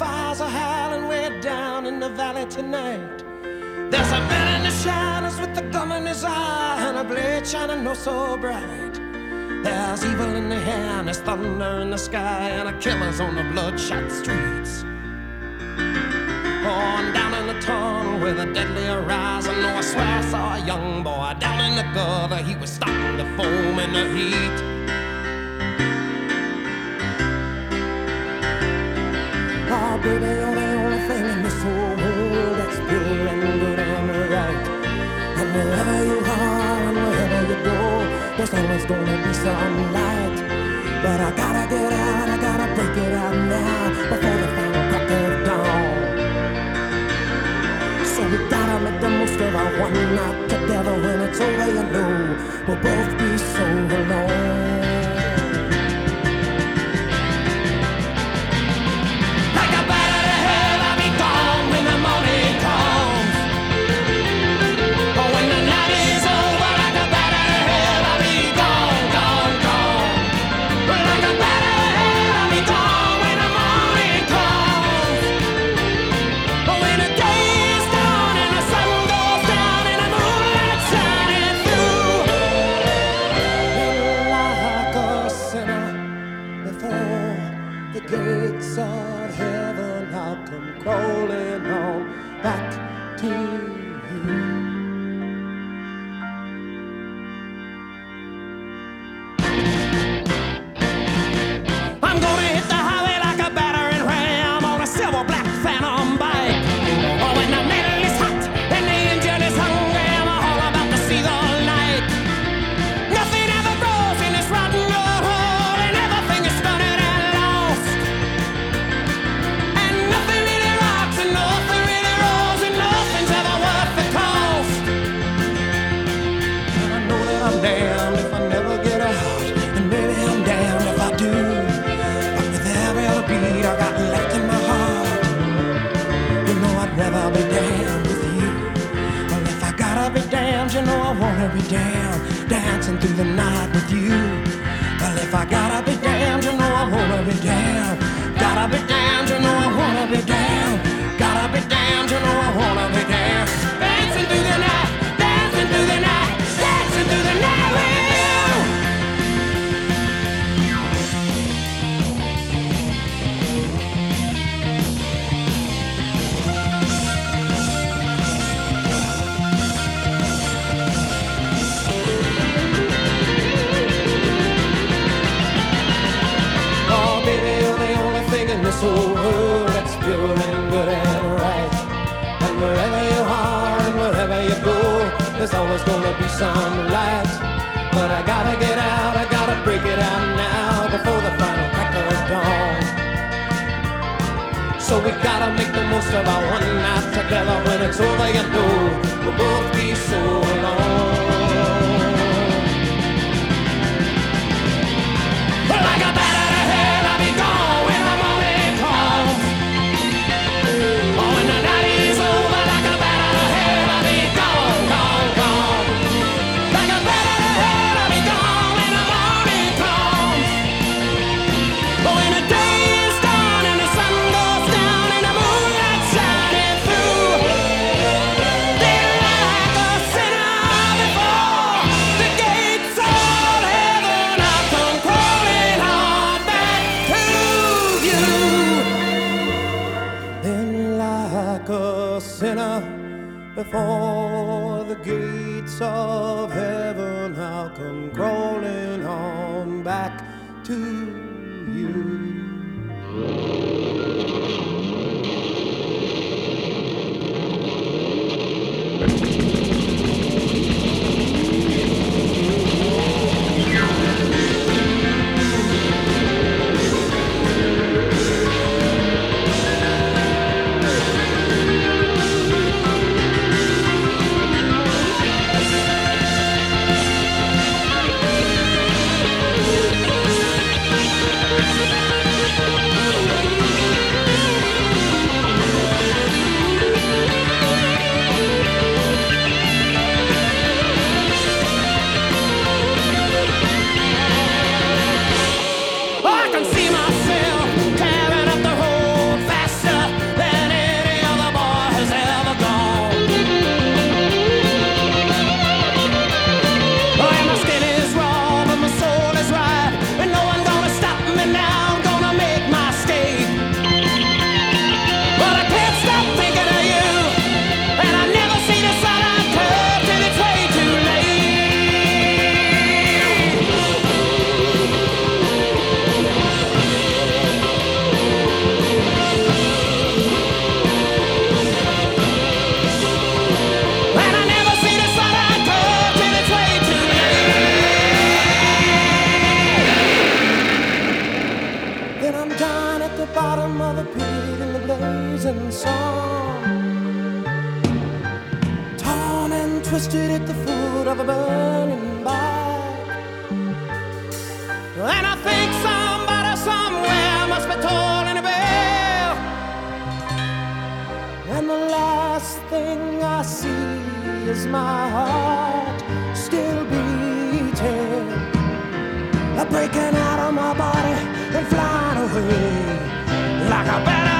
fires are howling way down in the valley tonight. There's a man in the shadows with a gun in his eye and a blade shining oh so bright. There's evil in the air and there's thunder in the sky and a killer's on the bloodshot streets. Oh, and down in the tunnel with a deadly horizon, oh, I swear I saw a young boy down in the gutter. He was starting to foam in the heat. Oh, baby, you're the only thing in this whole world that's pure and good and right. And wherever you are and wherever you go, there's always gonna be some light. But I gotta get out, I gotta break it out now before the final crack of dawn. So we gotta make the most of our one night together. When it's over, you know we'll both be so alone. Like a bat out of hell, I'll be gone when the morning comes. But when the night is over, like a bat out of hell, I'll be gone, gone, gone. Like a bat out of hell, I'll be gone when the morning comes. But when the day is done and the sun goes down and the moonlight shining through, like a sinner before the gates of heaven, I'll come crawling on back to you. I'm gonna hit the highway like a battering ram on a silver black phantom bike. Oh, when the metal is hot and the engine is hungry, I'm all about to see the light. Nothing ever grows in this rotten old hole, and everything is stunted and lost. And nothing really rocks and nothing really rolls, and nothing's ever worth the cost. And I know that I'm damned if I never get out, and maybe I'm damned if I do. But with every other beat I got left in my heart, you know I'd rather be damned with you. Well, if I gotta be damned, you know I wanna be damned, dancing through the night with you. Well, if I gotta be damned, you know I wanna be damned. Gotta be damned, you know I wanna be damned. Gotta be damned, you know I wanna be damned. Dancing through the night, dancing through the night, dancing through the night with you. Oh, baby, you're the only thing in this whole world that's pure and good and right. And wherever you are and wherever you go, there's always gonna be some light. But I gotta get out, I gotta break it out now before the final crack of dawn. So we gotta make the most of our one night together. When it's over, you know we'll both be so alone. Like a bat out of hell, I'll be gone when the morning comes. Oh, when the night is over, like a bat out of hell, I'll be gone, gone, gone. Like a bat out of hell, I'll be gone when the morning comes. But when the day is done and the sun goes down and the moonlight shining through, then like a sinner before the gates of heaven, I'll come crawling on back to you. Then like a sinner before the gates of heaven, I'll come crawling on back to you. twisted at the foot of a burning bike. And I think somebody somewhere must be tolling a bell. And the last thing I see is my heart still beating, breaking out of my body and flying away like a bat